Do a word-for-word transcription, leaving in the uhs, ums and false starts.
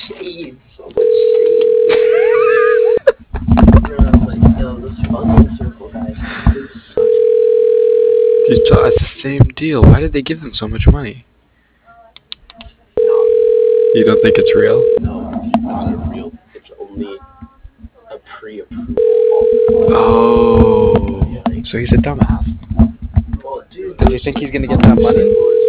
shade, so much shade. And I was like, yo, this funding circle guys, they suck. You thought it's the same deal. Why did they give them so much money? No, You don't think it's real? no, it's not a real. It's only a pre-approval. Oh, so he's a dumbass. Well, dude, Does he think he's gonna get that money?